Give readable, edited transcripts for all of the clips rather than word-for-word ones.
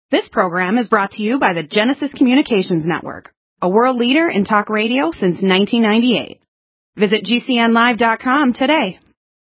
This program is brought to you by the Genesis Communications Network, a world leader in talk radio since 1998. Visit GCNlive.com today.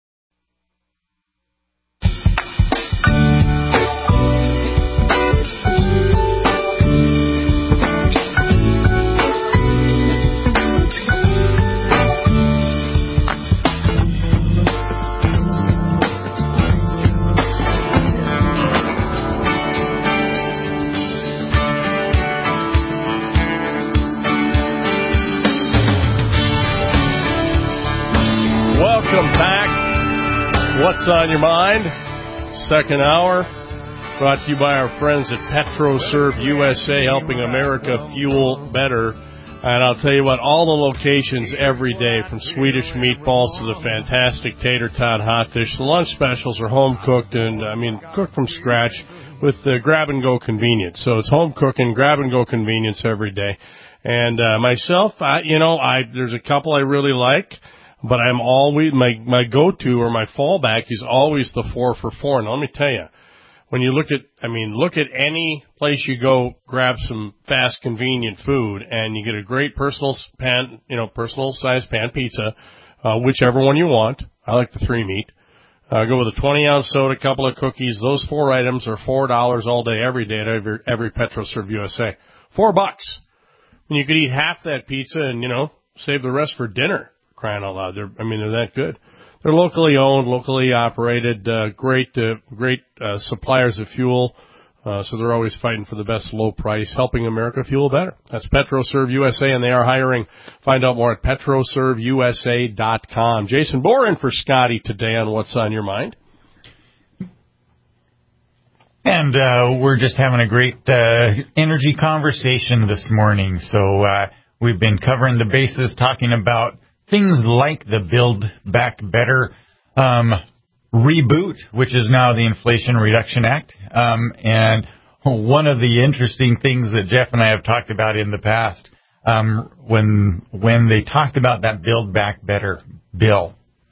Welcome back. What's on your mind? Second hour, brought to you by our friends at PetroServe USA, helping America fuel better. And I'll tell you what, all the locations every day, from Swedish meatballs to the fantastic tater tot hot dish, the lunch specials are home cooked and, cooked from scratch with the grab-and-go convenience. So it's home cooking, grab-and-go convenience every day. And myself, there's a couple I really like. But I'm always, my go-to or my fallback is always the 4 for $4. And let me tell you, when you look at any place you go, grab some fast, convenient food, and you get a great personal size pan pizza, whichever one you want. I like the 3-meat. Go with a 20-ounce soda, couple of cookies. Those 4 items are $4 all day, every day at every PetroServe USA. $4. And you could eat half that pizza and, save the rest for dinner. Crying out loud. They're that good. They're locally owned, locally operated, great suppliers of fuel. So they're always fighting for the best low price, helping America fuel better. That's PetroServe USA, and they are hiring. Find out more at PetroServeUSA.com. Jason Boren for Scotty today on What's on Your Mind. And we're just having a great energy conversation this morning. So we've been covering the bases, talking about things like the Build Back Better reboot, which is now the Inflation Reduction Act. And one of the interesting things that Jeff and I have talked about in the past, when they talked about that Build Back Better bill,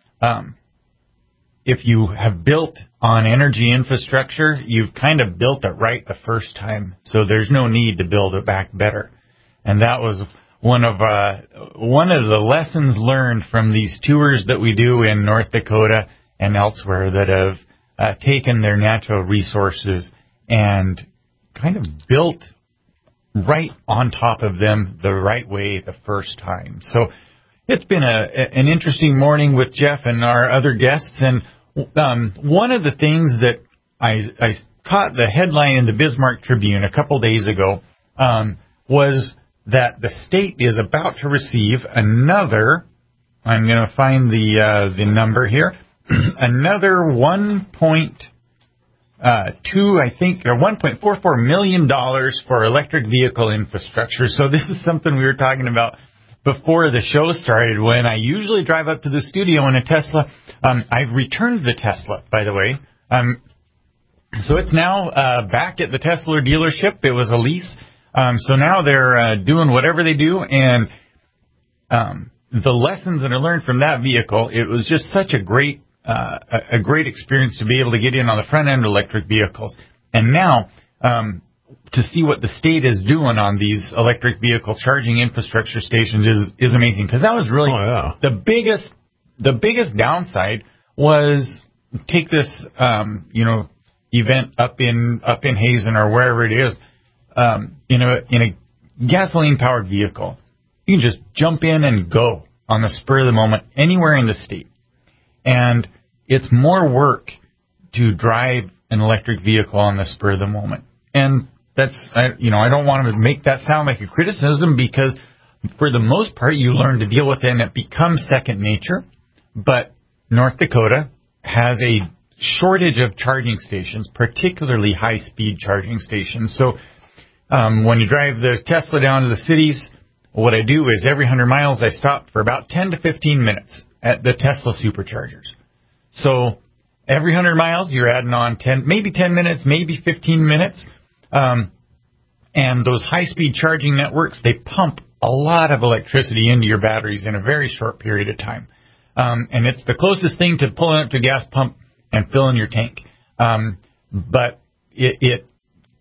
if you have built on energy infrastructure, you've kind of built it right the first time. So there's no need to build it back better. And that was one of the lessons learned from these tours that we do in North Dakota and elsewhere that have taken their natural resources and kind of built right on top of them the right way the first time. So it's been an interesting morning with Jeff and our other guests. And one of the things that I caught the headline in the Bismarck Tribune a couple days ago was that the state is about to receive another, I'm going to find the number here, another $1.44 million for electric vehicle infrastructure. So this is something we were talking about before the show started. When I usually drive up to the studio in a Tesla, I've returned the Tesla, by the way. So it's now back at the Tesla dealership. It was a lease. So now they're doing whatever they do, and the lessons that are learned from that vehicle, it was just such a great experience to be able to get in on the front end of electric vehicles. And now to see what the state is doing on these electric vehicle charging infrastructure stations is amazing, because that was really the biggest downside was take this event up in Hazen or wherever it is. In a gasoline-powered vehicle, you can just jump in and go on the spur of the moment anywhere in the state. And it's more work to drive an electric vehicle on the spur of the moment. And that's, I don't want to make that sound like a criticism, because for the most part, you learn to deal with it and it becomes second nature. But North Dakota has a shortage of charging stations, particularly high-speed charging stations. So when you drive the Tesla down to the cities, what I do is every 100 miles I stop for about 10 to 15 minutes at the Tesla superchargers. So every 100 miles you're adding on 10 minutes, maybe 15 minutes. And those high-speed charging networks, they pump a lot of electricity into your batteries in a very short period of time. And it's the closest thing to pulling up to a gas pump and filling your tank. But it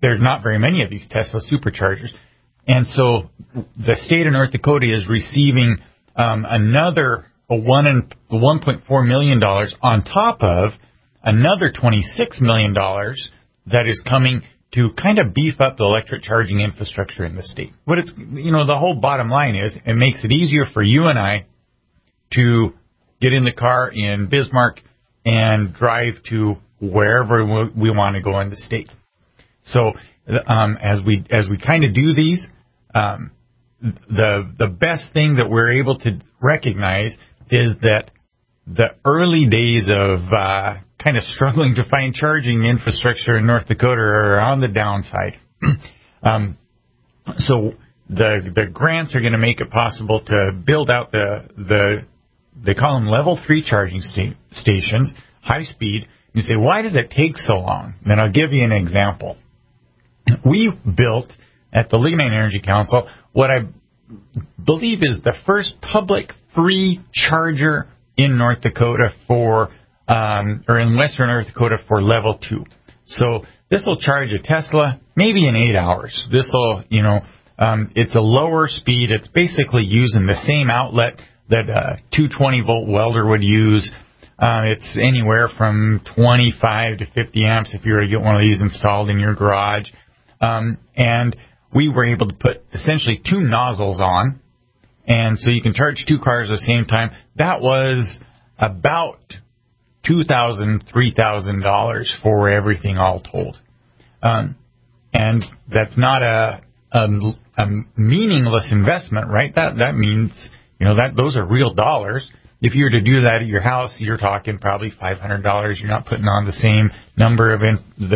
there's not very many of these Tesla superchargers. And so the state of North Dakota is receiving another $1.4 million on top of another $26 million that is coming to kind of beef up the electric charging infrastructure in the state. But it's, the whole bottom line is it makes it easier for you and I to get in the car in Bismarck and drive to wherever we want to go in the state. So as we kind of do these, the best thing that we're able to recognize is that the early days of kind of struggling to find charging infrastructure in North Dakota are on the downside. So the grants are going to make it possible to build out they call them level 3 charging stations, high speed. You say, why does it take so long? Then I'll give you an example. We built at the Lignite Energy Council what I believe is the first public free charger in North Dakota or in western North Dakota for level 2. So this will charge a Tesla maybe in 8 hours. This will, it's a lower speed. It's basically using the same outlet that a 220-volt welder would use. It's anywhere from 25 to 50 amps if you were to get one of these installed in your garage. And we were able to put essentially 2 nozzles on, and so you can charge 2 cars at the same time. That was about $2,000, $3,000 for everything all told. And that's not a meaningless investment, right? That means, that those are real dollars. If you were to do that at your house, you're talking probably $500. You're not putting on the same number of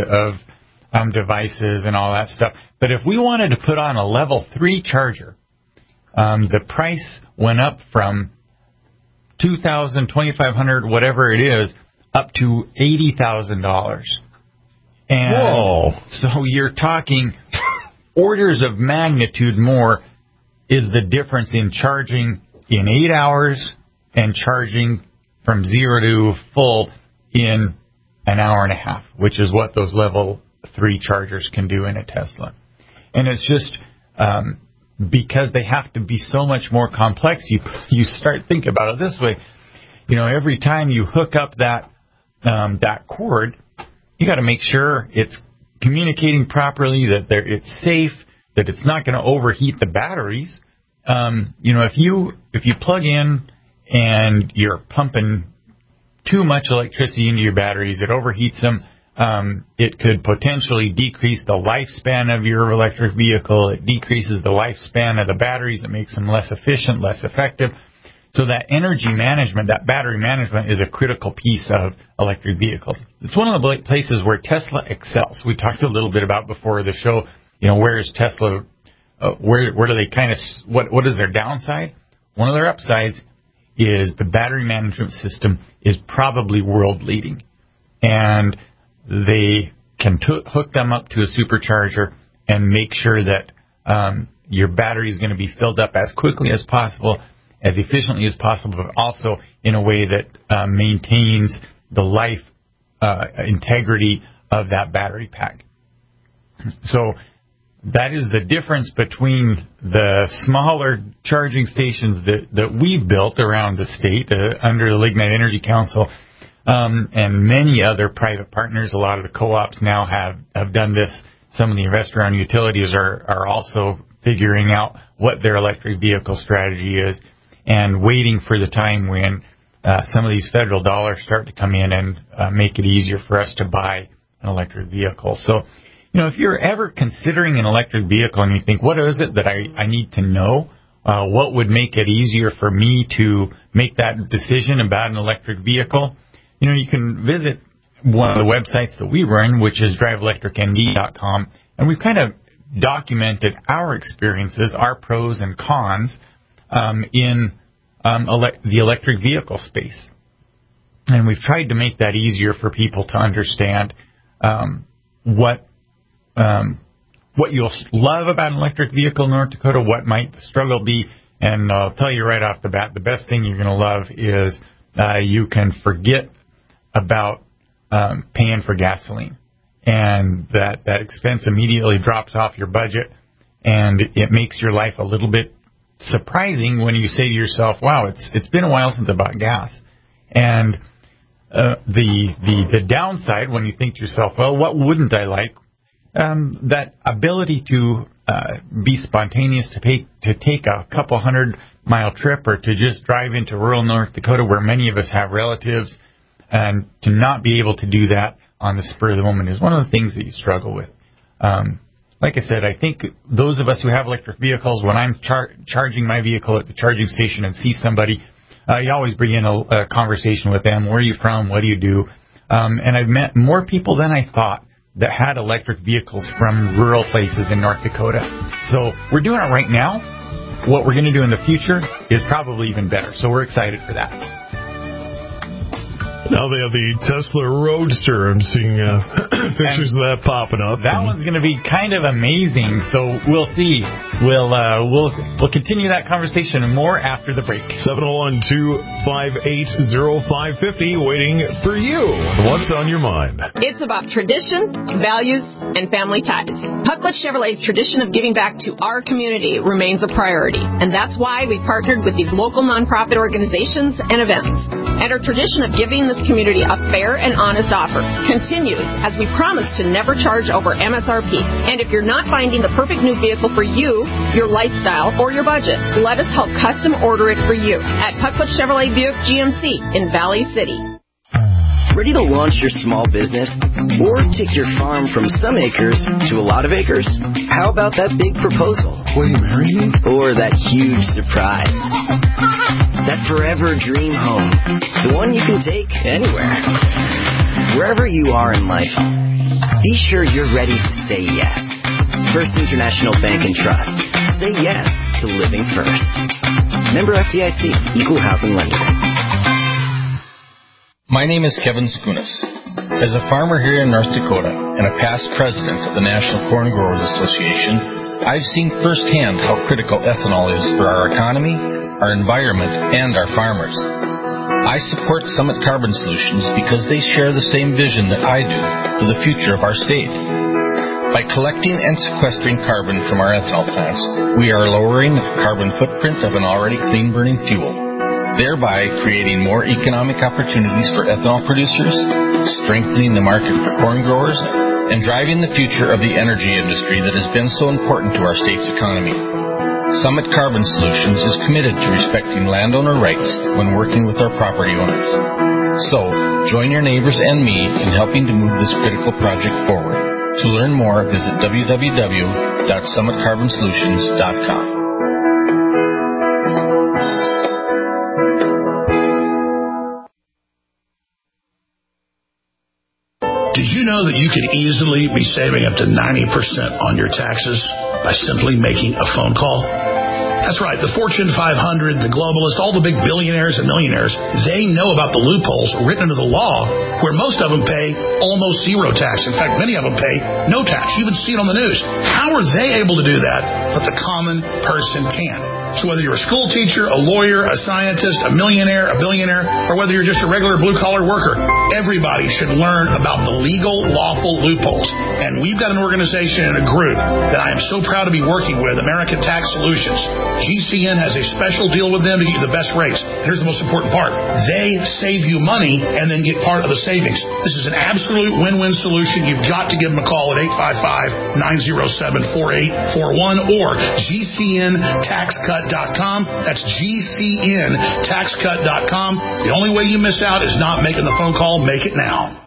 devices and all that stuff. But if we wanted to put on a level 3 charger, the price went up from $2,000, $2,500, whatever it is, up to $80,000. And whoa! So you're talking orders of magnitude more is the difference in charging in 8 hours and charging from 0 to full in an hour and a half, which is what those level 3 chargers can do in a Tesla. And it's just because they have to be so much more complex, you start thinking about it this way. Every time you hook up that cord, you got to make sure it's communicating properly, that it's safe, that it's not going to overheat the batteries. If you plug in and you're pumping too much electricity into your batteries, it overheats them. It could potentially decrease the lifespan of your electric vehicle. It decreases the lifespan of the batteries. It makes them less efficient, less effective. So that energy management, that battery management is a critical piece of electric vehicles. It's one of the places where Tesla excels. We talked a little bit about before the show, where is Tesla, where do they kind of, what is their downside? One of their upsides is the battery management system is probably world leading. And they can hook them up to a supercharger and make sure that your battery is going to be filled up as quickly as possible, as efficiently as possible, but also in a way that maintains the life integrity of that battery pack. So that is the difference between the smaller charging stations that we've built around the state under the Lignite Energy Council and many other private partners. A lot of the co-ops now have done this. Some of the investor-owned utilities are also figuring out what their electric vehicle strategy is and waiting for the time when some of these federal dollars start to come in and make it easier for us to buy an electric vehicle. So, if you're ever considering an electric vehicle and you think, what is it that I need to know? What would make it easier for me to make that decision about an electric vehicle? You can visit one of the websites that we run, which is driveelectricnd.com, and we've kind of documented our experiences, our pros and cons in the electric vehicle space. And we've tried to make that easier for people to understand what you'll love about an electric vehicle in North Dakota, what might the struggle be. And I'll tell you right off the bat, the best thing you're going to love is you can forget about paying for gasoline. and that expense immediately drops off your budget, and it makes your life a little bit surprising when you say to yourself, wow, it's been a while since I bought gas. And the downside, when you think to yourself, well, what wouldn't I like? That ability to be spontaneous, to take a couple 100-mile trip, or to just drive into rural North Dakota where many of us have relatives, and to not be able to do that on the spur of the moment is one of the things that you struggle with. Like I said, I think those of us who have electric vehicles, when I'm charging my vehicle at the charging station and see somebody, you always bring in a conversation with them. Where are you from? What do you do? And I've met more people than I thought that had electric vehicles from rural places in North Dakota. So we're doing it right now. What we're going to do in the future is probably even better. So we're excited for that. Now they have the Tesla Roadster. I'm seeing pictures of that popping up. That one's going to be kind of amazing. So we'll see. We'll continue that conversation and more after the break. 701-258-0550, waiting for you. What's on your mind? It's about tradition, values, and family ties. Pucklet Chevrolet's tradition of giving back to our community remains a priority, and that's why we partnered with these local nonprofit organizations and events. And our tradition of giving this community a fair and honest offer continues as we promise to never charge over MSRP. And if you're not finding the perfect new vehicle for you, your lifestyle, or your budget, let us help custom order it for you at Pucklet Chevrolet Buick GMC in Valley City. Ready to launch your small business? Or take your farm from some acres to a lot of acres? How about that big proposal? Will you marry me? Or that huge surprise? That forever dream home. The one you can take anywhere. Wherever you are in life, be sure you're ready to say yes. First International Bank and Trust. Say yes to living first. Member FDIC, Equal Housing Lender. My name is Kevin Skunas. As a farmer here in North Dakota and a past president of the National Corn Growers Association, I've seen firsthand how critical ethanol is for our economy, our environment, and our farmers. I support Summit Carbon Solutions because they share the same vision that I do for the future of our state. By collecting and sequestering carbon from our ethanol plants, we are lowering the carbon footprint of an already clean-burning fuel, thereby creating more economic opportunities for ethanol producers, strengthening the market for corn growers, and driving the future of the energy industry that has been so important to our state's economy. Summit Carbon Solutions is committed to respecting landowner rights when working with our property owners. So, join your neighbors and me in helping to move this critical project forward. To learn more, visit www.summitcarbonsolutions.com. Did you know that you could easily be saving up to 90% on your taxes by simply making a phone call? That's right. The Fortune 500, the globalists, all the big billionaires and millionaires, they know about the loopholes written into the law where most of them pay almost zero tax. In fact, many of them pay no tax. You even see it on the news. How are they able to do that, but the common person can't? So whether you're a school teacher, a lawyer, a scientist, a millionaire, a billionaire, or whether you're just a regular blue-collar worker, everybody should learn about the legal, lawful loopholes. And we've got an organization and a group that I am so proud to be working with, American Tax Solutions. GCN has a special deal with them to get you the best rates. Here's the most important part. They save you money and then get part of the savings. This is an absolute win-win solution. You've got to give them a call at 855-907-4841 or GCNTaxCut.com. That's GCNTaxCut.com. The only way you miss out is not making the phone call. Make it now.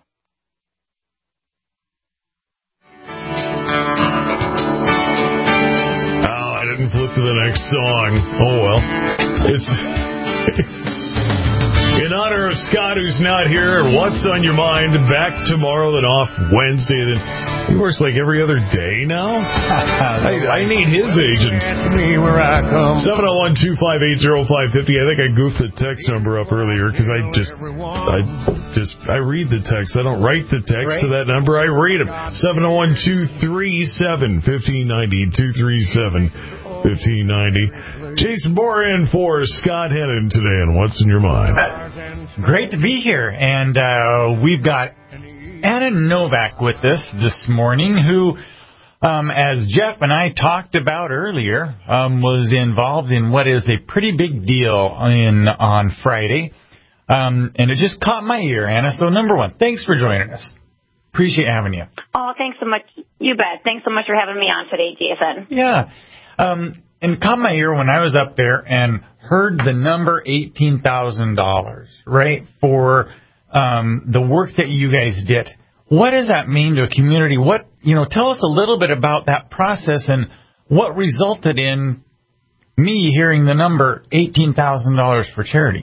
Oh, I didn't flip to the next song. Oh, well. It's in honor of Scott, who's not here. What's on your mind? Back tomorrow, then off Wednesday. Then he works like every other day now. I need his agent. 701-258-0550. I think I goofed the text number up earlier because I read the text. I don't write the text to that number. I read them. 701-237-1590. 237-1590. Jason Bohr in for Scott Hennon today, and what's in your mind? Great to be here, and we've got Anna Novak with us this morning, who, as Jeff and I talked about earlier, was involved in what is a pretty big deal on Friday. And it just caught my ear, Anna. So, number one, thanks for joining us. Appreciate having you. Oh, thanks so much. You bet. Thanks so much for having me on today, Jason. Yeah. And it caught my ear when I was up there and heard the number $18,000, right, for the work that you guys did. What does that mean to a community? Tell us a little bit about that process and what resulted in me hearing the number $18,000 for charity.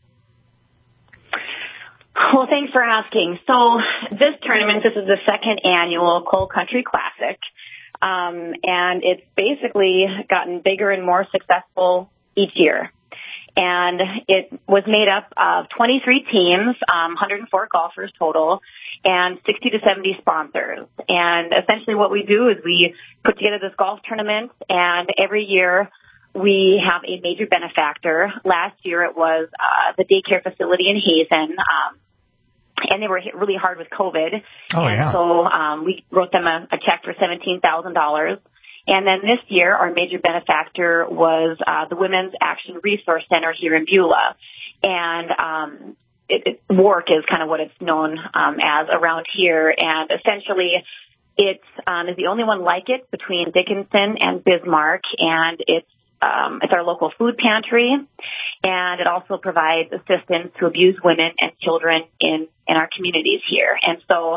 Well, thanks for asking. So this tournament, this is the second annual Coal Country Classic, and it's basically gotten bigger and more successful each year. And it was made up of 23 teams, 104 golfers total, and 60 to 70 sponsors. And essentially what we do is we put together this golf tournament, and every year we have a major benefactor. Last year it was the daycare facility in Hazen, and they were hit really hard with COVID. Oh, yeah. And so we wrote them a check for $17,000. And then this year, our major benefactor was the Women's Action Resource Center here in Beulah. And WARC is kind of what it's known as around here. And essentially, it is the only one like it between Dickinson and Bismarck. And it's our local food pantry. And it also provides assistance to abused women and children in our communities here. And so,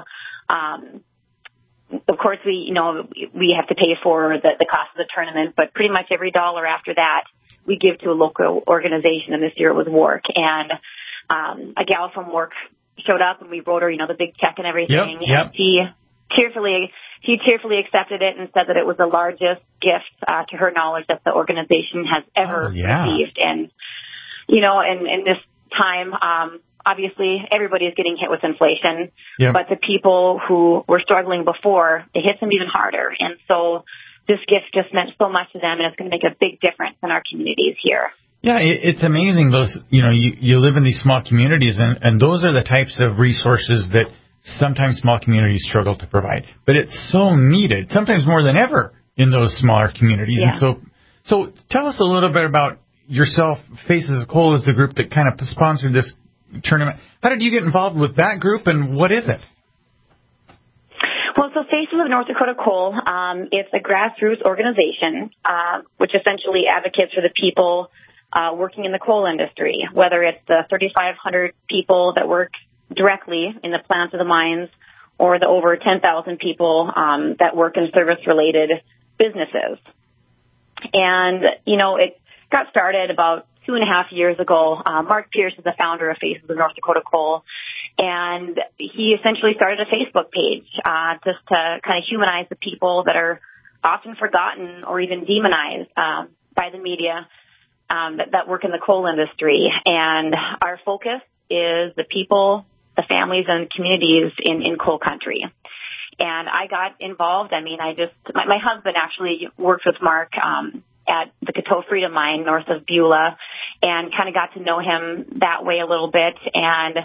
of course, we have to pay for the cost of the tournament, but pretty much every dollar after that we give to a local organization, and this year it was WARC. And a gal from WARC showed up, and we wrote her, the big check and everything. Yep. And she tearfully accepted it and said that it was the largest gift to her knowledge that the organization has ever received. And in this time, obviously, everybody is getting hit with inflation, but the people who were struggling before, it hits them even harder. And so this gift just meant so much to them, and it's going to make a big difference in our communities here. Yeah, it's amazing. Those, you live in these small communities, and those are the types of resources that sometimes small communities struggle to provide. But it's so needed, sometimes more than ever, in those smaller communities. Yeah. And so tell us a little bit about yourself. Faces of Coal is the group that kind of sponsored this tournament. How did you get involved with that group, and what is it? Well, so Faces of North Dakota Coal, it's a grassroots organization, which essentially advocates for the people working in the coal industry, whether it's the 3,500 people that work directly in the plants of the mines or the over 10,000 people that work in service-related businesses. And, it got started about 2.5 years ago. Mark Pierce is the founder of Faces of North Dakota Coal, and he essentially started a Facebook page just to kind of humanize the people that are often forgotten or even demonized by the media that work in the coal industry. And our focus is the people, the families, and communities in coal country. And I got involved. My husband actually worked with Mark at the Coteau Freedom Mine north of Beulah, and kind of got to know him that way a little bit. And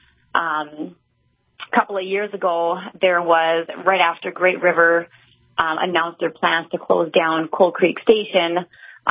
a couple of years ago, there was, right after Great River announced their plans to close down Coal Creek Station,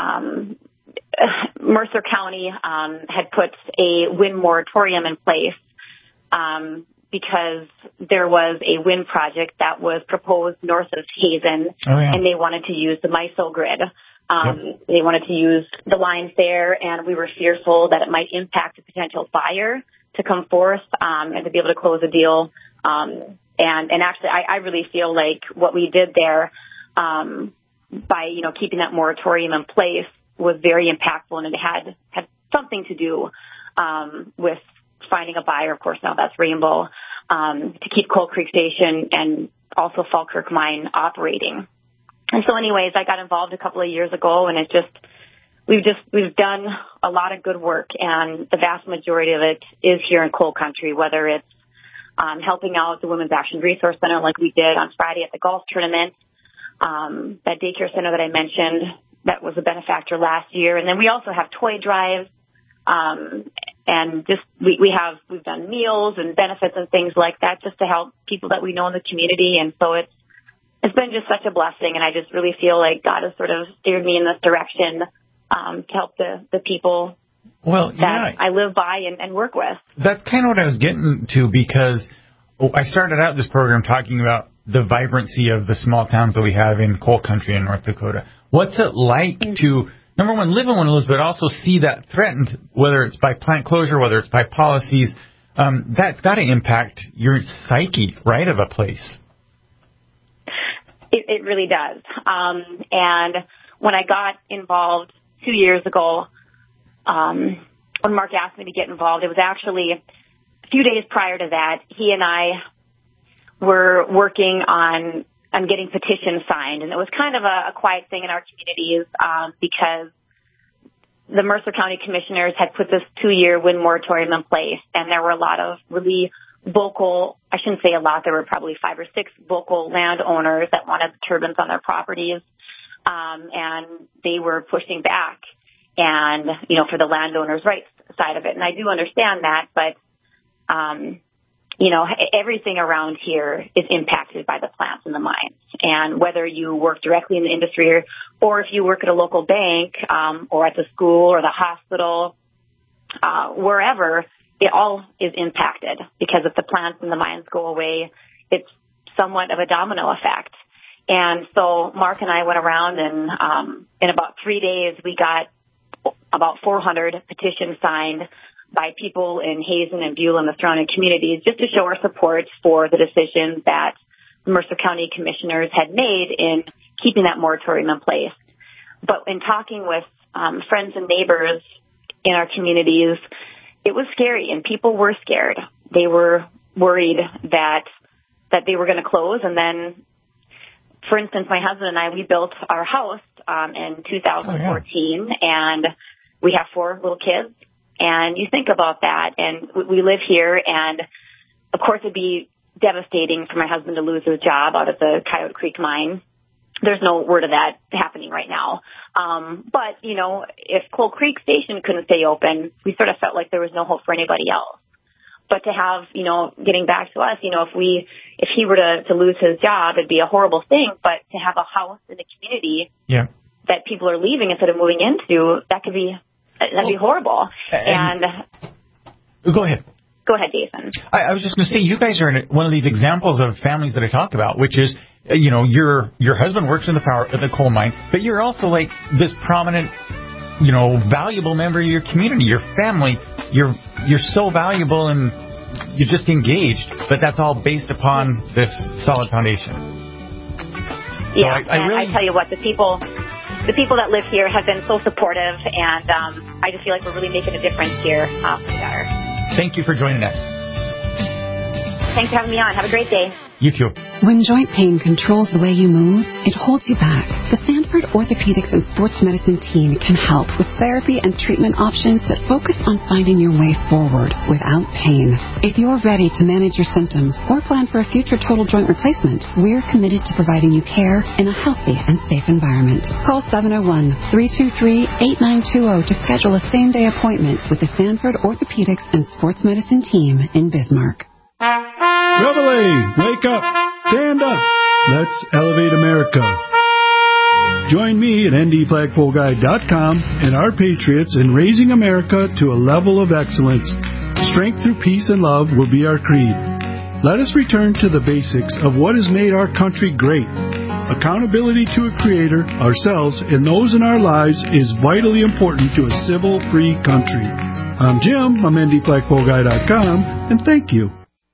Mercer County had put a wind moratorium in place because there was a wind project that was proposed north of Hazen, and they wanted to use the MISO grid. They wanted to use the lines there, and we were fearful that it might impact a potential buyer to come forth and to be able to close a deal. And actually, I really feel like what we did there by keeping that moratorium in place was very impactful, and it had something to do with finding a buyer. Of course, now that's Rainbow, to keep Coal Creek Station and also Falkirk Mine operating. And so anyways, I got involved a couple of years ago, and we've done a lot of good work, and the vast majority of it is here in coal country, whether it's helping out the Women's Action Resource Center like we did on Friday at the golf tournament, that daycare center that I mentioned, that was a benefactor last year. And then we also have toy drives, and just we've done meals and benefits and things like that just to help people that we know in the community. And so it's been just such a blessing, and I just really feel like God has sort of steered me in this direction to help the people that I live by and work with. That's kind of what I was getting to, because I started out this program talking about the vibrancy of the small towns that we have in coal country in North Dakota. What's it like to, number one, live in one of those, but also see that threatened, whether it's by plant closure, whether it's by policies? That's got to impact your psyche, right, of a place. It really does. And when I got involved 2 years ago, when Mark asked me to get involved, it was actually a few days prior to that. He and I were working on getting petitions signed, and it was kind of a quiet thing in our communities because the Mercer County Commissioners had put this 2-year wind moratorium in place, and there were a lot of really vocal, I shouldn't say a lot, there were probably 5 or 6 vocal landowners that wanted the turbines on their properties, and they were pushing back, and, for the landowners' rights side of it. And I do understand that, but, everything around here is impacted by the plants and the mines. And whether you work directly in the industry or if you work at a local bank or at the school or the hospital, wherever, it all is impacted, because if the plants and the mines go away, it's somewhat of a domino effect. And so Mark and I went around, and in about 3 days, we got about 400 petitions signed by people in Hazen and Beulah and the surrounding communities, just to show our support for the decision that the Mercer County Commissioners had made in keeping that moratorium in place. But in talking with friends and neighbors in our communities, it was scary, and people were scared. They were worried that they were going to close. And then, for instance, my husband and I, we built our house in 2014, and we have 4 little kids. And you think about that, and we live here, and of course it'd be devastating for my husband to lose his job out at the Coyote Creek mine. There's no word of that happening right now. But, if Coal Creek Station couldn't stay open, we sort of felt like there was no hope for anybody else. But to have, getting back to us, if he were to lose his job, it'd be a horrible thing. But to have a house in the community that people are leaving instead of moving into, that'd be horrible. And go ahead. Go ahead, Jason. I was just going to say, you guys are one of these examples of families that I talk about, which is, your husband works in the coal mine, but you're also like this prominent, valuable member of your community, your family. You're so valuable, and you're just engaged, but that's all based upon this solid foundation. Yeah, so I tell you what, the people that live here have been so supportive, and I just feel like we're really making a difference here for the better. Thank you for joining us. Thanks for having me on. Have a great day. You too. When joint pain controls the way you move, it holds you back. The Sanford Orthopedics and Sports Medicine team can help with therapy and treatment options that focus on finding your way forward without pain. If you're ready to manage your symptoms or plan for a future total joint replacement, we're committed to providing you care in a healthy and safe environment. Call 701-323-8920 to schedule a same-day appointment with the Sanford Orthopedics and Sports Medicine team in Bismarck. Reveille, wake up, stand up, let's elevate America. Join me at ndflagpoleguy.com and our patriots in raising America to a level of excellence. Strength through peace and love will be our creed. Let us return to the basics of what has made our country great. Accountability to a creator, ourselves, and those in our lives is vitally important to a civil, free country. I'm Jim, I'm ndflagpoleguy.com, and thank you.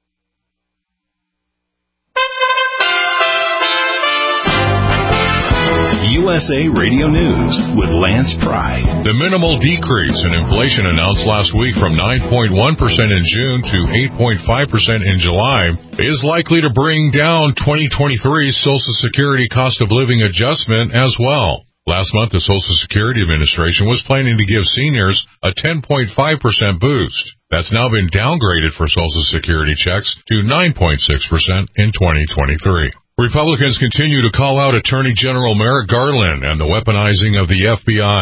USA Radio News with Lance Pry. The minimal decrease in inflation announced last week from 9.1% in June to 8.5% in July is likely to bring down 2023's Social Security cost of living adjustment as well. Last month, the Social Security Administration was planning to give seniors a 10.5% boost. That's now been downgraded for Social Security checks to 9.6% in 2023. Republicans continue to call out Attorney General Merrick Garland and the weaponizing of the FBI.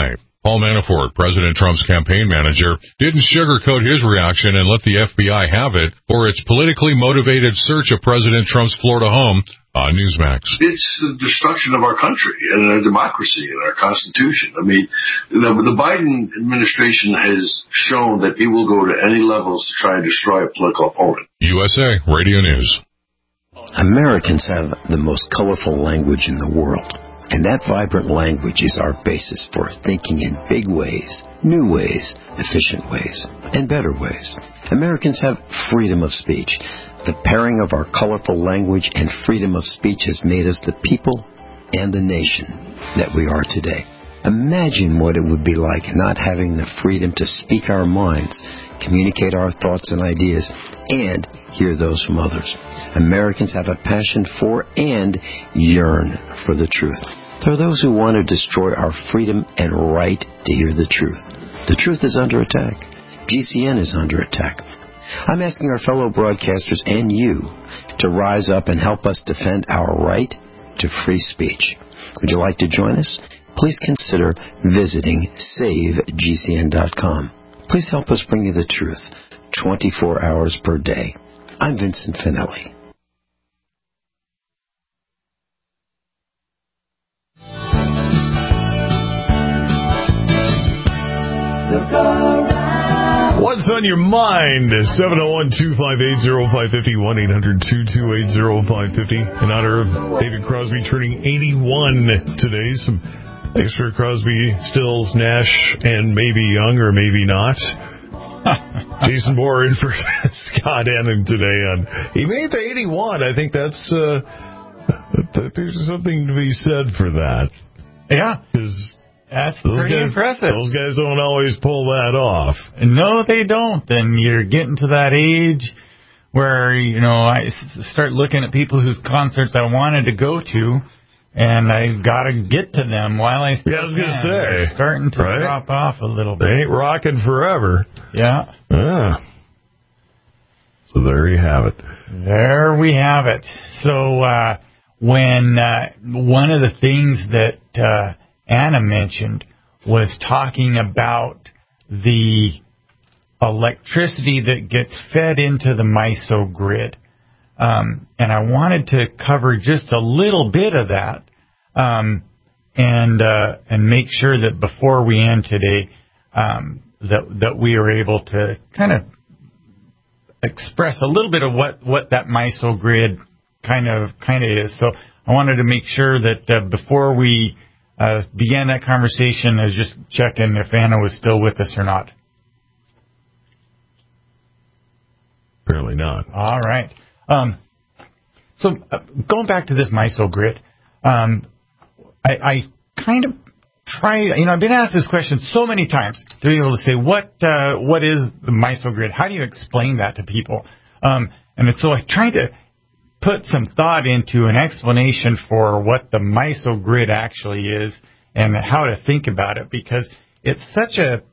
Paul Manafort, President Trump's campaign manager, didn't sugarcoat his reaction and let the FBI have it for its politically motivated search of President Trump's Florida home on Newsmax. It's the destruction of our country and our democracy and our Constitution. I mean, the Biden administration has shown that it will go to any levels to try and destroy a political opponent. USA Radio News. Americans have the most colorful language in the world. And that vibrant language is our basis for thinking in big ways, new ways, efficient ways, and better ways. Americans have freedom of speech. The pairing of our colorful language and freedom of speech has made us the people and the nation that we are today. Imagine what it would be like not having the freedom to speak our minds, communicate our thoughts and ideas, and hear those from others. Americans have a passion for and yearn for the truth. There are those who want to destroy our freedom and right to hear the truth. The truth is under attack. GCN is under attack. I'm asking our fellow broadcasters and you to rise up and help us defend our right to free speech. Would you like to join us? Please consider visiting SaveGCN.com. Please help us bring you the truth 24 hours per day. I'm Vincent Finelli. What's on your mind? 701-258-0550, 1-800-228-0550. In honor of David Crosby turning 81 today. Some thanks for Crosby, Stills, Nash, and maybe Young or maybe not. Jason Bohr in for Scott Annan today. He made it to 81. I think there's something to be said for that. Yeah. That's pretty impressive. Those guys don't always pull that off. No, they don't. And you're getting to that age where, I start looking at people whose concerts I wanted to go to, and I've got to get to them while I still I was going to say. They're starting to drop off a little bit. They ain't rocking forever. Yeah. So there you have it. There we have it. So when one of the things that Anna mentioned was talking about the electricity that gets fed into the MISO grid. And I wanted to cover just a little bit of that and make sure that before we end today that we are able to kind of express a little bit of what that MISO grid kind of is. So I wanted to make sure that before we began that conversation, I was just checking if Anna was still with us or not. Apparently not. All right. So going back to this MISO grid, I kind of try, I've been asked this question so many times to be able to say, what is the MISO grid? How do you explain that to people? And so I tried to put some thought into an explanation for what the MISO grid actually is and how to think about it, because it's such a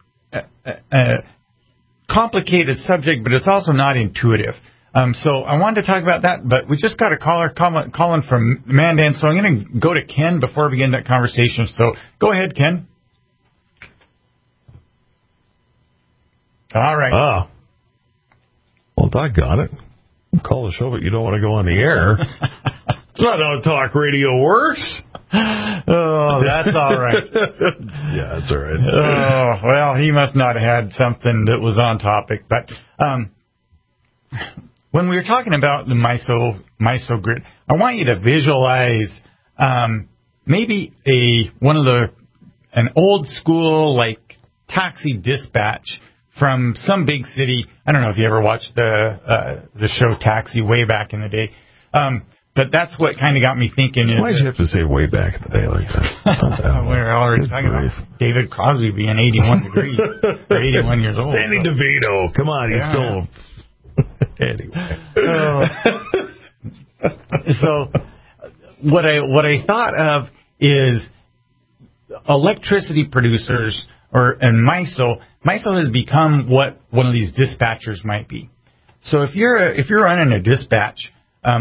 complicated subject, but it's also not intuitive. So I wanted to talk about that, but we just got a caller calling from Mandan, so I'm going to go to Ken before we begin that conversation. So go ahead, Ken. All right. Well, doggone it. Call the show, but you don't want to go on the air. It's not how talk radio works. Oh, that's all right. Yeah, that's all right. Oh, well, he must not have had something that was on topic. But when we were talking about the MISO grid, I want you to visualize maybe an old school like taxi dispatch from some big city. I don't know if you ever watched the show Taxi way back in the day. But that's what kind of got me thinking. Why'd you have to say way back in the day like that? We're already talking about David Crosby being 81 degrees or 81 years old. Danny DeVito. Come on, he's still... Anyway. So what I thought of is electricity producers and MISO has become what one of these dispatchers might be. So if you're running a dispatch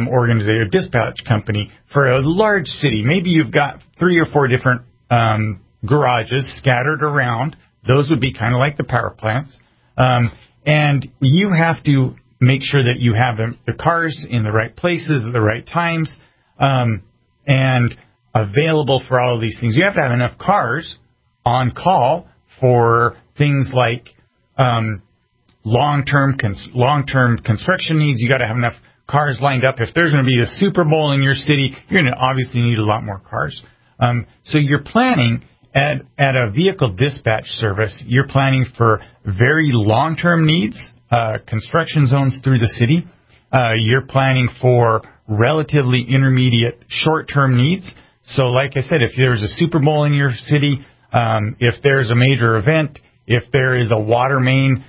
organization, dispatch company for a large city, maybe you've got 3 or 4 different garages scattered around. Those would be kind of like the power plants. And you have to make sure that you have the cars in the right places at the right times, and available for all of these things. You have to have enough cars on call for things like long-term construction needs. You got to have enough cars lined up. If there's going to be a Super Bowl in your city, you're going to obviously need a lot more cars. So you're planning at a vehicle dispatch service. You're planning for very long-term needs, construction zones through the city. You're planning for relatively intermediate short-term needs. So like I said, if there's a Super Bowl in your city, if there's a major event, if there is a water main,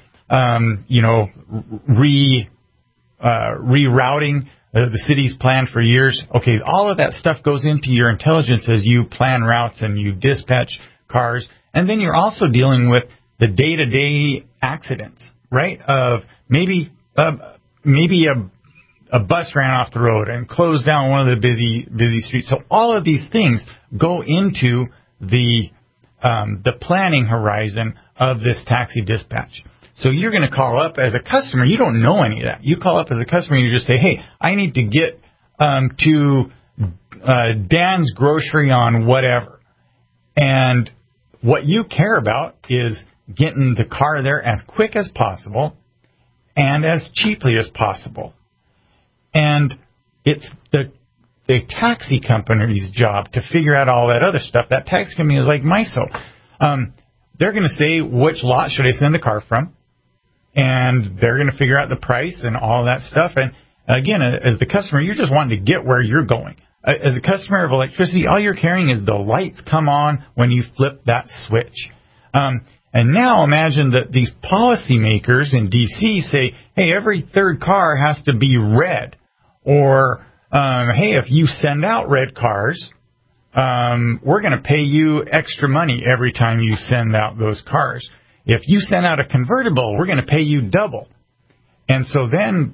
rerouting the city's plan for years. Okay, all of that stuff goes into your intelligence as you plan routes and you dispatch cars. And then you're also dealing with the day-to-day accidents, right? Of maybe a bus ran off the road and closed down one of the busy streets. So all of these things go into the planning horizon of this taxi dispatch. So you're going to call up as a customer. You don't know any of that. You call up as a customer and you just say, hey, I need to get to Dan's grocery on whatever. And what you care about is getting the car there as quick as possible and as cheaply as possible. And it's the taxi company's job to figure out all that other stuff. That taxi company is like MISO. They're going to say which lot should I send the car from, and they're going to figure out the price and all that stuff. And again, as the customer, you're just wanting to get where you're going. As a customer of electricity, all you're caring is the lights come on when you flip that switch. And now imagine that these policymakers in D.C. say, hey, every third car has to be red. Or, hey, if you send out red cars, we're going to pay you extra money every time you send out those cars. If you send out a convertible, we're going to pay you double. And so then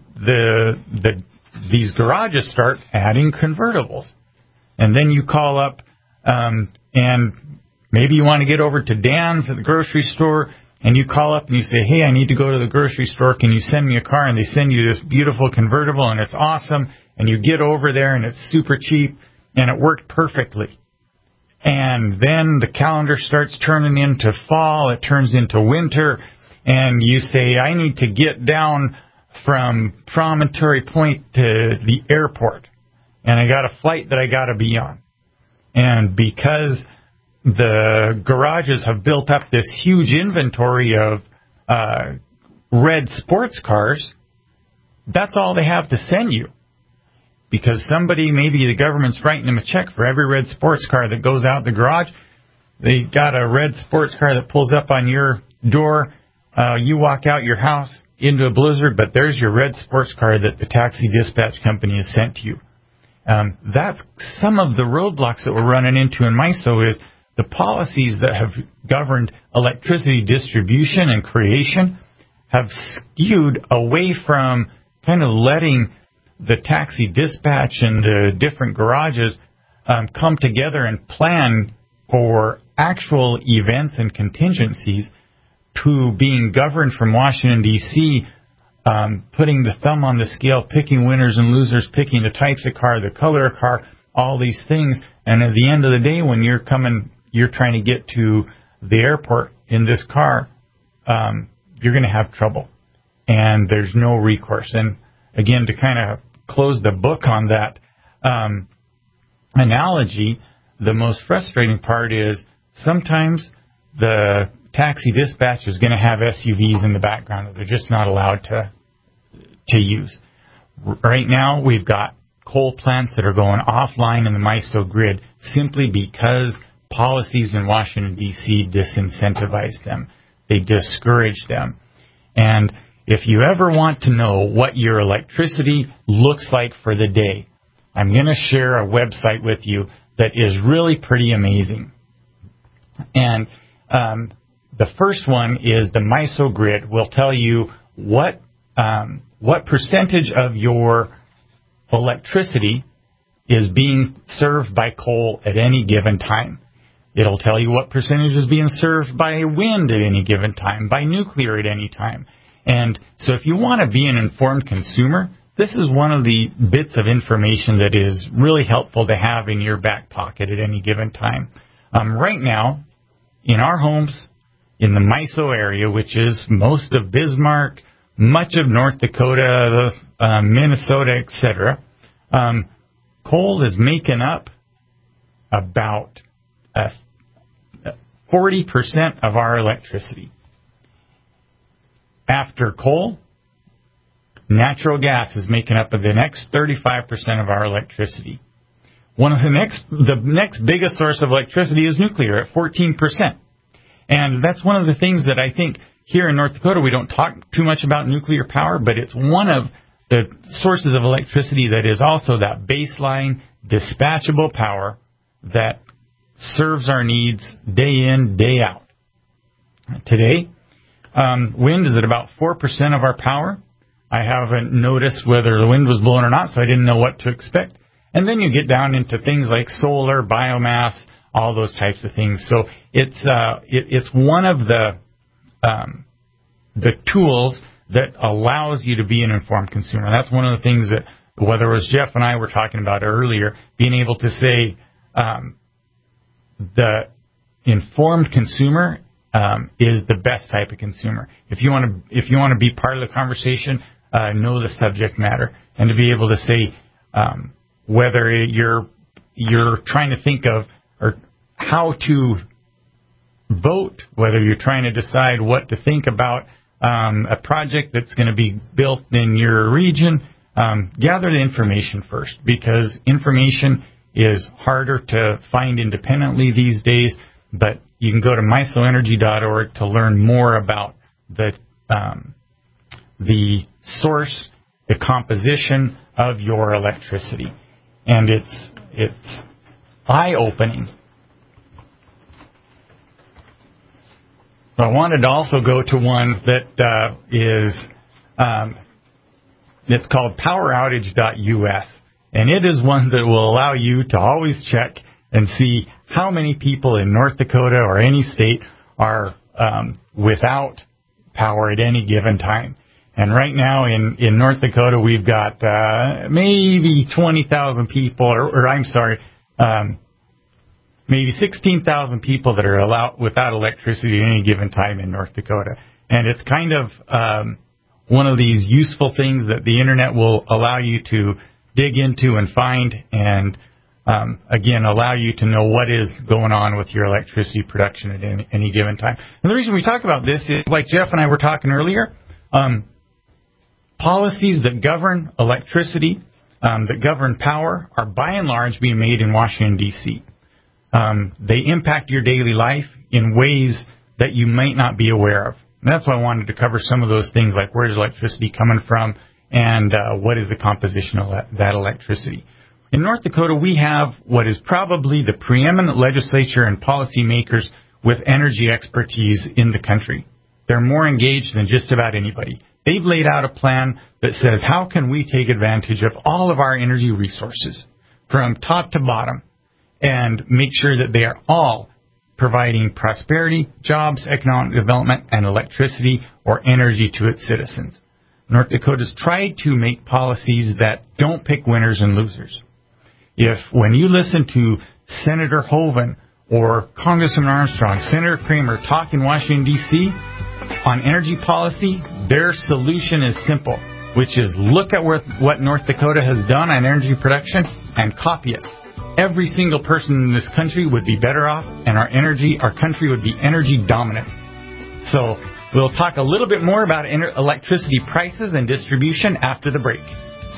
these garages start adding convertibles. And then you call up, and maybe you want to get over to Dan's at the grocery store, and you call up and you say, hey, I need to go to the grocery store. Can you send me a car? And they send you this beautiful convertible, and it's awesome. And you get over there, and it's super cheap, and it worked perfectly. And then the calendar starts turning into fall. It turns into winter. And you say, I need to get down from Promontory Point to the airport. And I got a flight that I got to be on. And because the garages have built up this huge inventory of red sports cars, that's all they have to send you. Because somebody, maybe the government's writing them a check for every red sports car that goes out the garage. They got a red sports car that pulls up on your door. You walk out your house into a blizzard, but there's your red sports car that the taxi dispatch company has sent to you. That's some of the roadblocks that we're running into in MISO is the policies that have governed electricity distribution and creation have skewed away from kind of letting the taxi dispatch and the different garages come together and plan for actual events and contingencies to being governed from Washington, D.C., putting the thumb on the scale, picking winners and losers, picking the types of car, the color of car, all these things. And at the end of the day, when you're trying to get to the airport in this car, you're going to have trouble. And there's no recourse. And again, to kind of close the book on that analogy, the most frustrating part is sometimes the taxi dispatch is going to have SUVs in the background that they're just not allowed to use. Right now, we've got coal plants that are going offline in the MISO grid simply because policies in Washington, D.C. disincentivize them. They discourage them. And if you ever want to know what your electricity looks like for the day, I'm going to share a website with you that is really pretty amazing. And the first one is the MISO grid will tell you what percentage of your electricity is being served by coal at any given time. It'll tell you what percentage is being served by wind at any given time, by nuclear at any time. And so if you want to be an informed consumer, this is one of the bits of information that is really helpful to have in your back pocket at any given time. Right now, in our homes, in the MISO area, which is most of Bismarck, much of North Dakota, Minnesota, etc., coal is making up about 40% of our electricity. After coal, natural gas is making up the next 35% of our electricity. The next biggest source of electricity is nuclear at 14%. And that's one of the things that I think here in North Dakota we don't talk too much about nuclear power, but it's one of the sources of electricity that is also that baseline, dispatchable power that serves our needs day in, day out. Today, wind is at about 4% of our power. I haven't noticed whether the wind was blowing or not, so I didn't know what to expect. And then you get down into things like solar, biomass, all those types of things. So it's one of the tools that allows you to be an informed consumer. That's one of the things that, whether it was Jeff and I were talking about earlier, being able to say the informed consumer is the best type of consumer. If you want to be part of the conversation, know the subject matter, and to be able to say whether you're trying to think of or how to vote, whether you're trying to decide what to think about a project that's going to be built in your region, gather the information first, because information is harder to find independently these days, but you can go to misoenergy.org to learn more about the source, the composition of your electricity. And it's eye-opening. I wanted to also go to one that it's called poweroutage.us, and it is one that will allow you to always check and see how many people in North Dakota or any state are without power at any given time. And right now in North Dakota, we've got maybe 20,000 people, maybe 16,000 people that are without electricity at any given time in North Dakota. And it's kind of one of these useful things that the Internet will allow you to dig into and find, and again, allow you to know what is going on with your electricity production at any given time. And the reason we talk about this is, like Jeff and I were talking earlier, policies that govern electricity, that govern power, are by and large being made in Washington, D.C. They impact your daily life in ways that you might not be aware of. And that's why I wanted to cover some of those things, like where is electricity coming from and what is the composition of that electricity. In North Dakota, we have what is probably the preeminent legislature and policymakers with energy expertise in the country. They're more engaged than just about anybody. They've laid out a plan that says, how can we take advantage of all of our energy resources from top to bottom and make sure that they are all providing prosperity, jobs, economic development, and electricity or energy to its citizens. North Dakota's tried to make policies that don't pick winners and losers. When you listen to Senator Hoeven or Congressman Armstrong, Senator Kramer talk in Washington, D.C. on energy policy, their solution is simple, which is look at what North Dakota has done on energy production and copy it. Every single person in this country would be better off, and our country would be energy dominant. So we'll talk a little bit more about electricity prices and distribution after the break.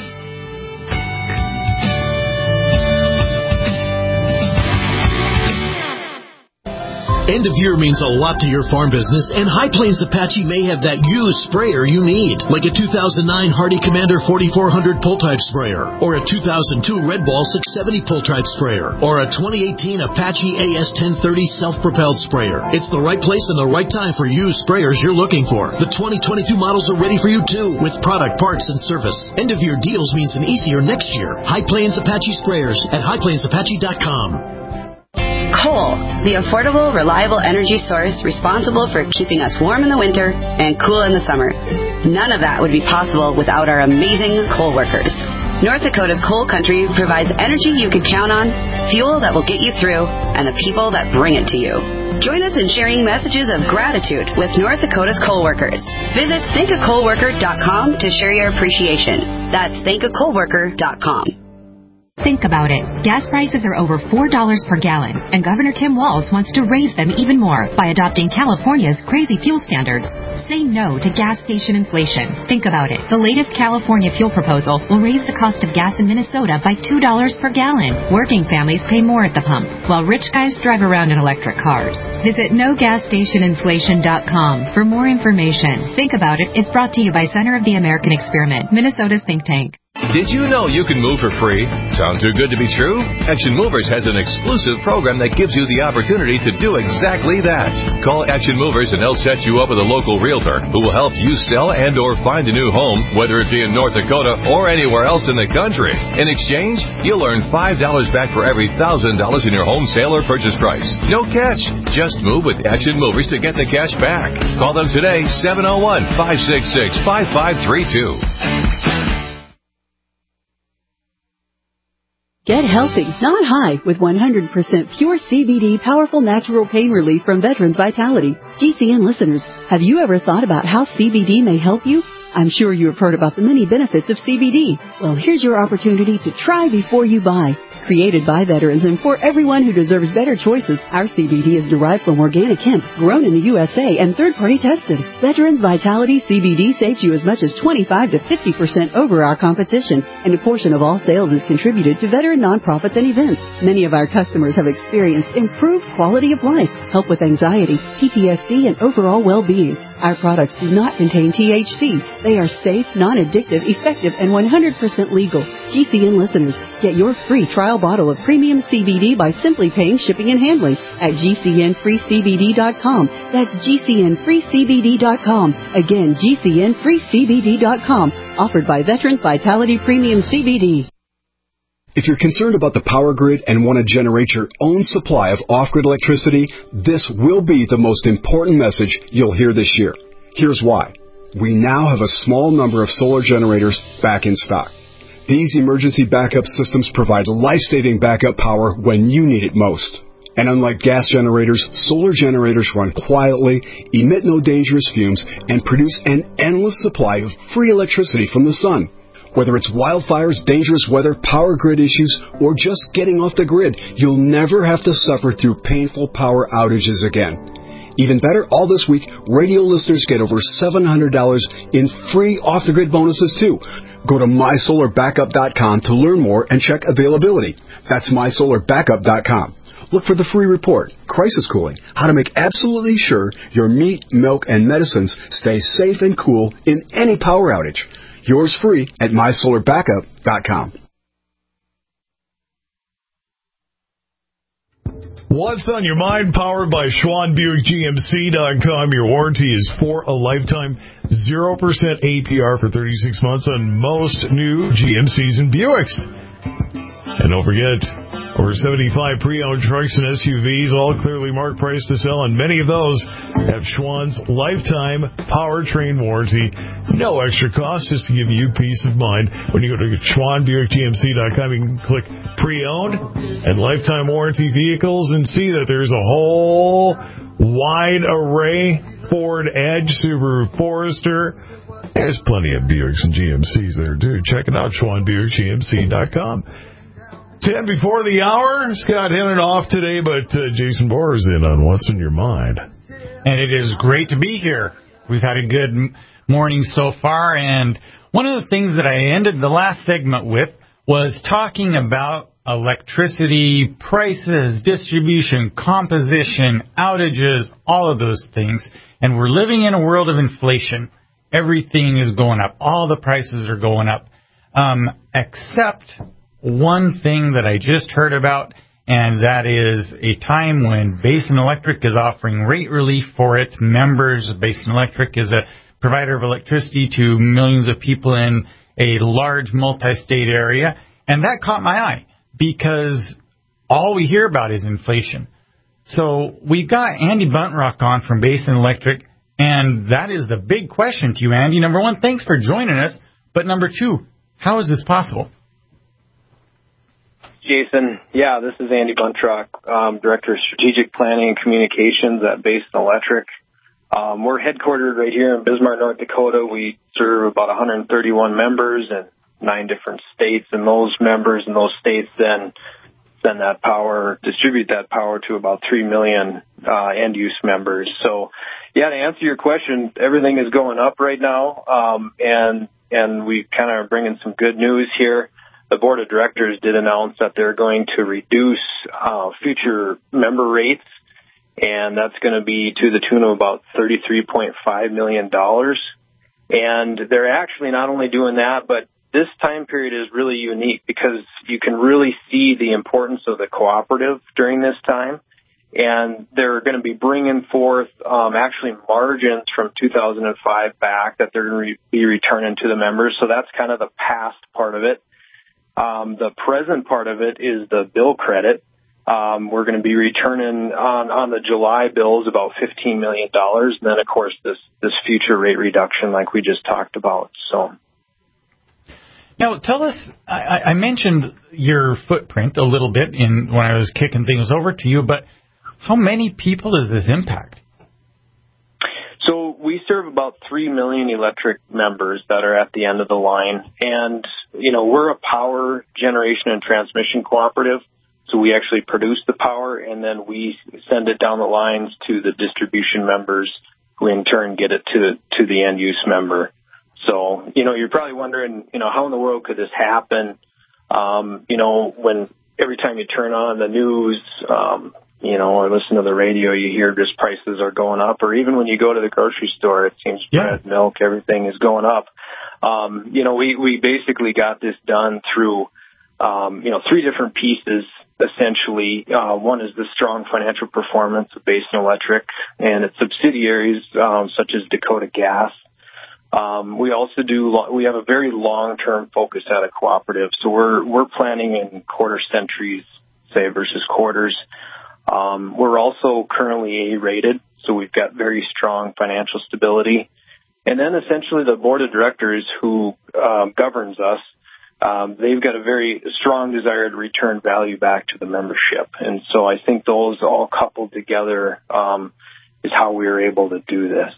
End of year means a lot to your farm business, and High Plains Apache may have that used sprayer you need, like a 2009 Hardy Commander 4400 pull-type sprayer, or a 2002 Red Ball 670 pull-type sprayer, or a 2018 Apache AS 1030 self-propelled sprayer. It's the right place and the right time for used sprayers you're looking for. The 2022 models are ready for you too, with product, parts, and service. End of year deals means an easier next year. High Plains Apache sprayers at highplainsapache.com. Coal, the affordable, reliable energy source responsible for keeping us warm in the winter and cool in the summer. None of that would be possible without our amazing coal workers. North Dakota's coal country provides energy you can count on, fuel that will get you through, and the people that bring it to you. Join us in sharing messages of gratitude with North Dakota's coal workers. Visit thankacoalworker.com to share your appreciation. That's thankacoalworker.com. Think about it. Gas prices are over $4 per gallon, and Governor Tim Walz wants to raise them even more by adopting California's crazy fuel standards. Say no to gas station inflation. Think about it. The latest California fuel proposal will raise the cost of gas in Minnesota by $2 per gallon. Working families pay more at the pump, while rich guys drive around in electric cars. Visit nogasstationinflation.com for more information. Think About It is brought to you by Center of the American Experiment, Minnesota's think tank. Did you know you can move for free? Sound too good to be true? Action Movers has an exclusive program that gives you the opportunity to do exactly that. Call Action Movers and they'll set you up with a local realtor who will help you sell and or find a new home, whether it be in North Dakota or anywhere else in the country. In exchange, you'll earn $5 back for every $1,000 in your home sale or purchase price. No catch. Just move with Action Movers to get the cash back. Call them today, 701-566-5532. Get healthy, not high, with 100% pure CBD powerful natural pain relief from Veterans Vitality. GCN listeners, have you ever thought about how CBD may help you? I'm sure you have heard about the many benefits of CBD. Well, here's your opportunity to try before you buy. Created by veterans and for everyone who deserves better choices, our CBD is derived from organic hemp, grown in the USA, and third-party tested. Veterans Vitality CBD saves you as much as 25 to 50% over our competition, and a portion of all sales is contributed to veteran nonprofits and events. Many of our customers have experienced improved quality of life, help with anxiety, PTSD, and overall well-being. Our products do not contain THC. They are safe, non-addictive, effective, and 100% legal. GCN listeners, get your free trial bottle of premium CBD by simply paying shipping and handling at GCNFreeCBD.com. That's GCNFreeCBD.com. Again, GCNFreeCBD.com. Offered by Veterans Vitality Premium CBD. If you're concerned about the power grid and want to generate your own supply of off-grid electricity, this will be the most important message you'll hear this year. Here's why. We now have a small number of solar generators back in stock. These emergency backup systems provide life-saving backup power when you need it most. And unlike gas generators, solar generators run quietly, emit no dangerous fumes, and produce an endless supply of free electricity from the sun. Whether it's wildfires, dangerous weather, power grid issues, or just getting off the grid, you'll never have to suffer through painful power outages again. Even better, all this week, radio listeners get over $700 in free off-the-grid bonuses, too. Go to mysolarbackup.com to learn more and check availability. That's mysolarbackup.com. Look for the free report, Crisis Cooling, how to make absolutely sure your meat, milk, and medicines stay safe and cool in any power outage. Yours free at mysolarbackup.com. What's on your mind? Powered by SchwannBuickGMC.com. Your warranty is for a lifetime. 0% APR for 36 months on most new GMCs and Buicks. And don't forget, over 75 pre-owned trucks and SUVs, all clearly marked price to sell, and many of those have Schwann's lifetime powertrain warranty. No extra cost, just to give you peace of mind. When you go to SchwannBuickGMC.com, you can click pre-owned and lifetime warranty vehicles and see that there's a whole wide array. Ford Edge, Subaru Forester. There's plenty of Buicks and GMCs there, too. Check it out, SchwannBuickGMC.com. 10 before the hour. Scott Hennon off today, but Jason Bohr's in on What's on Your Mind. And it is great to be here. We've had a good morning so far, and one of the things that I ended the last segment with was talking about electricity prices, distribution, composition, outages, all of those things. And we're living in a world of inflation. Everything is going up. All the prices are going up, except one thing that I just heard about, and that is a time when Basin Electric is offering rate relief for its members. Basin Electric is a provider of electricity to millions of people in a large multi-state area, and that caught my eye because all we hear about is inflation. So we've got Andy Buntrock on from Basin Electric, and that is the big question to you, Andy. Number one, thanks for joining us. But number two, how is this possible? Jason, yeah, this is Andy Buntrock, Director of Strategic Planning and Communications at Basin Electric. We're headquartered right here in Bismarck, North Dakota. We serve about 131 members in 9 different states, and those members in those states then send that power, distribute that power to about 3 million end-use members. So, yeah, to answer your question, everything is going up right now, and we kind of are bringing some good news here. The board of directors did announce that they're going to reduce future member rates, and that's going to be to the tune of about $33.5 million. And they're actually not only doing that, but this time period is really unique because you can really see the importance of the cooperative during this time. And they're going to be bringing forth actually margins from 2005 back that they're going to be returning to the members. So that's kind of the past part of it. The present part of it is the bill credit. We're going to be returning on the July bills about $15 million. And then, of course, this future rate reduction like we just talked about. So. Now, tell us, I mentioned your footprint a little bit when I was kicking things over to you, but how many people does this impact? So we serve about 3 million electric members that are at the end of the line. And, you know, we're a power generation and transmission cooperative. So we actually produce the power, and then we send it down the lines to the distribution members who in turn get it to the end-use member. So, you know, you're probably wondering, you know, how in the world could this happen? You know, when every time you turn on the news, you know, or listen to the radio, you hear just prices are going up. Or even when you go to the grocery store, it seems bread, milk, everything is going up. You know, we basically got this done through, you know, 3 different pieces, essentially. One is the strong financial performance of Basin Electric and its subsidiaries, such as Dakota Gas. We also we have a very long-term focus at a cooperative. So we're planning in quarter centuries, say, versus quarters. We're also currently A-rated, so we've got very strong financial stability. And then essentially the board of directors who governs us, they've got a very strong desire to return value back to the membership. And so I think those all coupled together is how we were able to do this.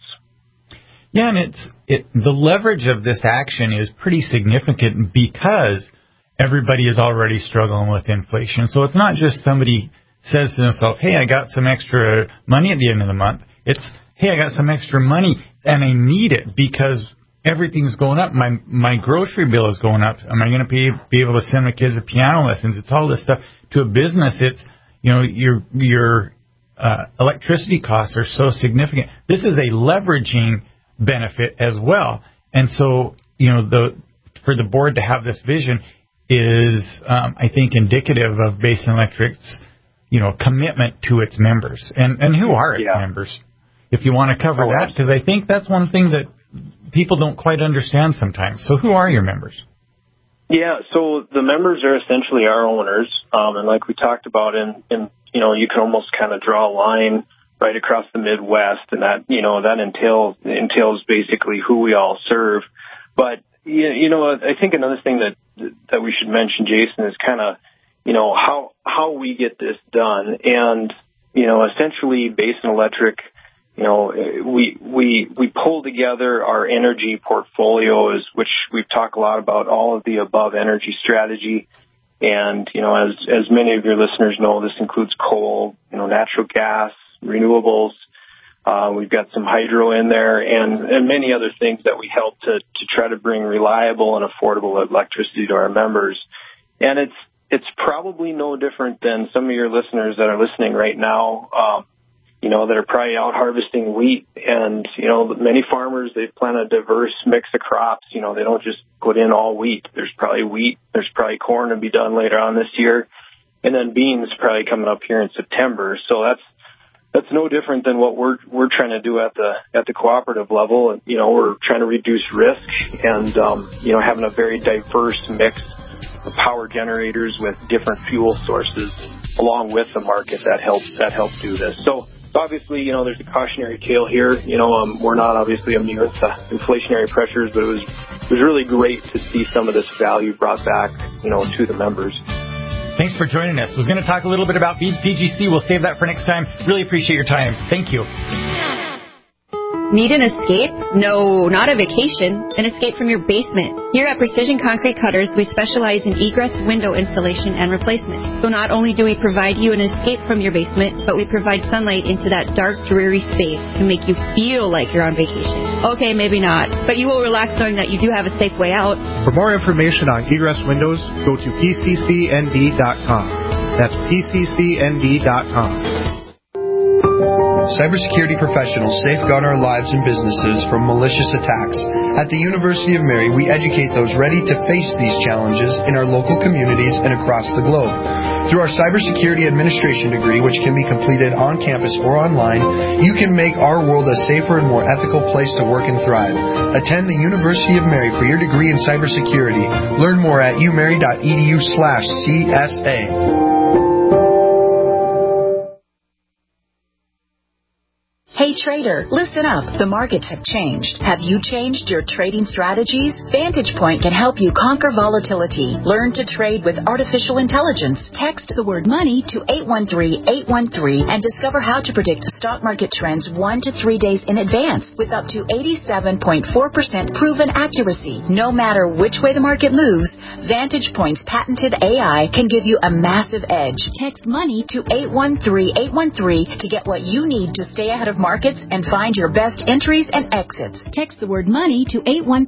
Yeah, and the leverage of this action is pretty significant because everybody is already struggling with inflation. So it's not just somebody says to themselves, hey, I got some extra money at the end of the month. It's, hey, I got some extra money and I need it because everything's going up. My grocery bill is going up. Am I going to be able to send my kids to piano lessons? It's all this stuff. To a business, it's, you know, your electricity costs are so significant. This is a leveraging benefit as well. And so, you know, for the board to have this vision is, I think, indicative of Basin Electric's, you know, commitment to its members. And who are its members? If you want to cover that, because I think that's one thing that people don't quite understand sometimes. So who are your members? Yeah, so the members are essentially our owners. And like we talked about in you know, you can almost kind of draw a line right across the Midwest, and that, you know, that entails basically who we all serve. But, you know, I think another thing that we should mention, Jason, is kind of, you know, how we get this done. And, you know, essentially Basin Electric, you know, we pull together our energy portfolios, which we've talked a lot about, all of the above energy strategy. And, you know, as many of your listeners know, this includes coal, you know, natural gas, renewables. We've got some hydro in there and many other things that we help to try to bring reliable and affordable electricity to our members. And it's probably no different than some of your listeners that are listening right now, you know, that are probably out harvesting wheat. And, you know, many farmers, they plant a diverse mix of crops. You know, they don't just put in all wheat. There's probably wheat. There's probably corn to be done later on this year. And then beans probably coming up here in September. So that's no different than what we're trying to do at the cooperative level. You know, we're trying to reduce risk and, you know, having a very diverse mix of power generators with different fuel sources along with the market that help do this. So obviously, there's a cautionary tale here. We're not obviously immune to inflationary pressures, but it was really great to see some of this value brought back, to the members. Thanks for joining us. I was going to talk a little bit about PGC. We'll save that for next time. Really appreciate your time. Thank you. Need an escape? No, not a vacation. An escape from your basement. Here at Precision Concrete Cutters, we specialize in egress window installation and replacement. So not only do we provide you an escape from your basement, but we provide sunlight into that dark, dreary space to make you feel like you're on vacation. Okay, maybe not, but you will relax knowing that you do have a safe way out. For more information on egress windows, go to pccnd.com. That's pccnd.com. Cybersecurity professionals safeguard our lives and businesses from malicious attacks. At the University of Mary, we educate those ready to face these challenges in our local communities and across the globe. Through our cybersecurity administration degree, which can be completed on campus or online, you can make our world a safer and more ethical place to work and thrive. Attend the University of Mary for your degree in cybersecurity. Learn more at umary.edu/CSA. Hey trader, listen up. The markets have changed. Have you changed your trading strategies? Vantage Point can help you conquer volatility. Learn to trade with artificial intelligence. Text the word money to 813-813 and discover how to predict stock market trends 1 to 3 days in advance with up to 87.4% proven accuracy. No matter which way the market moves, Vantage Point's patented AI can give you a massive edge. Text money to 813-813 to get what you need to stay ahead of markets and find your best entries and exits. Text the word money to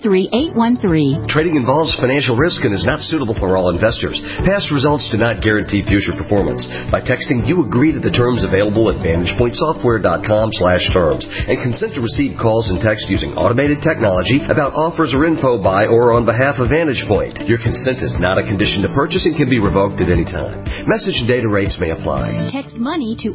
813-813. Trading involves financial risk and is not suitable for all investors. Past results do not guarantee future performance. By texting, you agree to the terms available at VantagePointSoftware.com/terms and consent to receive calls and text using automated technology about offers or info by or on behalf of Vantage Point. Your consent is not a condition to purchase and can be revoked at any time. Message and data rates may apply. Text money to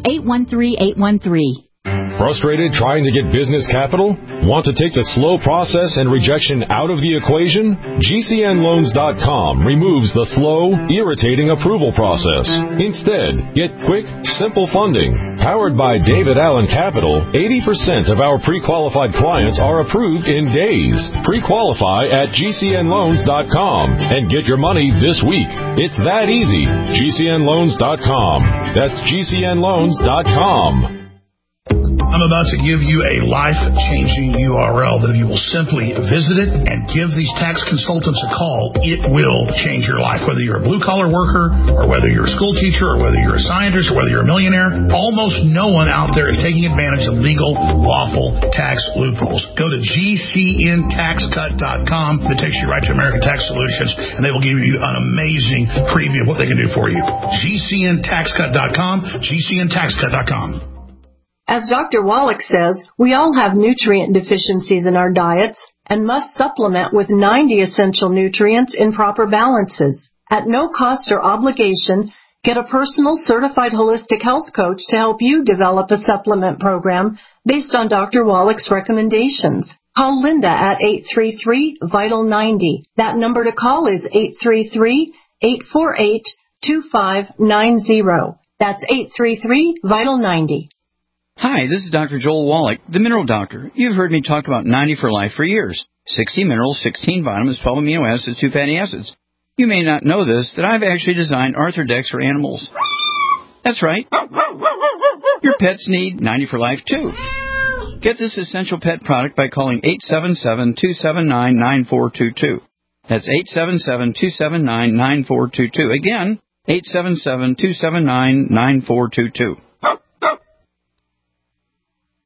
813-813. Frustrated trying to get business capital? Want to take the slow process and rejection out of the equation? GCNLoans.com removes the slow, irritating approval process. Instead, get quick, simple funding. Powered by David Allen Capital, 80% of our pre-qualified clients are approved in days. Pre-qualify at GCNLoans.com and get your money this week. It's that easy. GCNLoans.com. That's GCNLoans.com. I'm about to give you a life-changing URL that if you will simply visit it and give these tax consultants a call, it will change your life. Whether you're a blue-collar worker or whether you're a school teacher or whether you're a scientist or whether you're a millionaire, almost no one out there is taking advantage of legal, lawful tax loopholes. Go to GCNTaxCut.com. It takes you right to American Tax Solutions, and they will give you an amazing preview of what they can do for you. GCNTaxCut.com, GCNTaxCut.com. As Dr. Wallach says, we all have nutrient deficiencies in our diets and must supplement with 90 essential nutrients in proper balances. At no cost or obligation, get a personal certified holistic health coach to help you develop a supplement program based on Dr. Wallach's recommendations. Call Linda at 833-VITAL-90. That number to call is 833-848-2590. That's 833-VITAL-90. Hi, this is Dr. Joel Wallach, the Mineral Doctor. You've heard me talk about 90 for Life for years. 60 minerals, 16 vitamins, 12 amino acids, 2 fatty acids. You may not know this, that I've actually designed Arthrodex for animals. That's right. Your pets need 90 for Life, too. Get this essential pet product by calling 877-279-9422. That's 877-279-9422. Again, 877-279-9422.